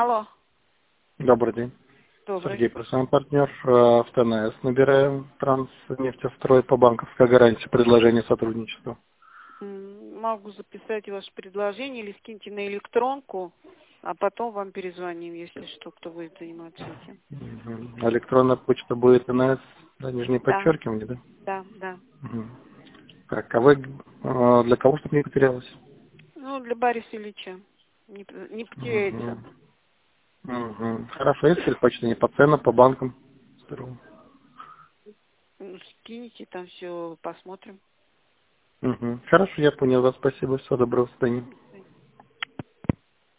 Алло, Добрый день. добрый. Сергей, профессиональный партнер в ТНС. Набираем Транснефтестрой по банковской гарантии предложение сотрудничества. Могу записать ваше предложение или скиньте на электронку, а потом вам перезвоним, если что, кто будет заниматься этим. Мгм. Электронная почта будет ТНС, да, нижнее Да, подчеркивание, да? да. Мгм. Так, а вы для кого, чтобы не потерялось? Ну, для Бориса Ильича. Не потеряется. Мгм. Мгм. Хорошо, если предпочтение по ценам, по банкам. Здорово. Скиньте, там все посмотрим. Мгм. Хорошо, я понял вас. Спасибо. Всего доброго, до свидания.